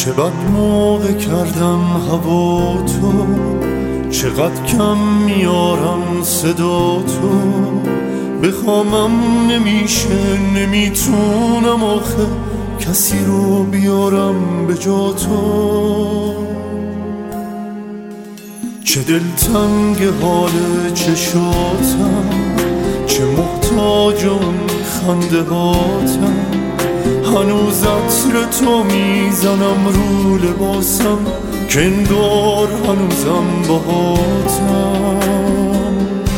چه بد موقع کردم هوا تو، چقدر کم میارم صدا تو، بخوامم نمیشه نمیتونم آخه کسی رو بیارم به جا تو. چه دلتنگ حال چشاتم، چه محتاج اون خنده هاتم، هنوز عطر تو میزنم رو لباسم که انگار هنوزم باهاتم.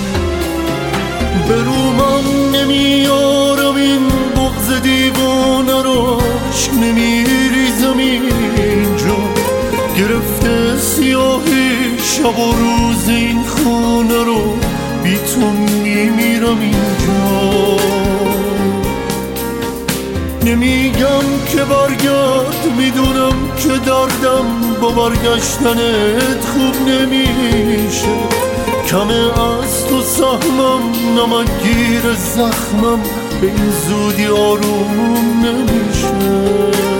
به رومم نمیارم این بغض دیوانه رو، عشق نمیریزم اینجا، گرفته سیاهی شب و روز این خونه رو، بی تو میمیرم اینجا. نمیگم که برگرد، میدونم که دردم با برگشتنت خوب نمیشه، کمه از تو سهمم نمکگیر زخمم به این زودی آروم نمیشه.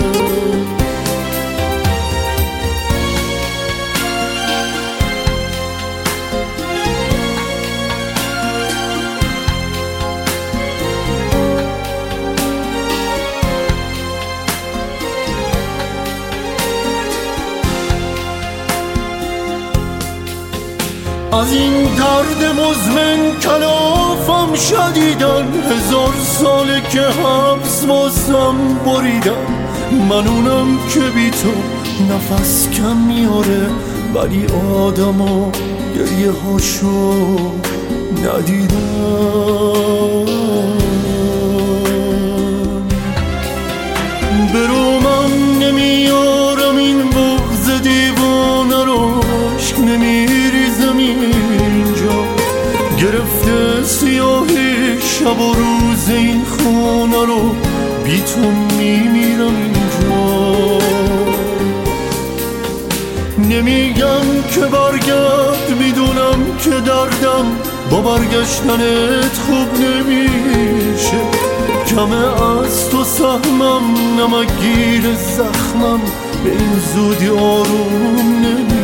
از این درد مزمن کلافم شدیدن، 1000 ساله که حبس واسم بریدن، من اونم که بی تو نفس کم میاره، ولی آدما گریه هاشو ندیدن. به رومم نمیارم این بغض دیوانه رو، عشق نمیریزم اینجا، گرفته سیاهی شب و روز این خونه رو، بی تو میمیرم اینجا. نمیگم که برگرد، میدونم که دردم با برگشتنت خوب نمیشه، کمه از تو سهمم نمکگیر زخمم به این زودی آروم نمیشه.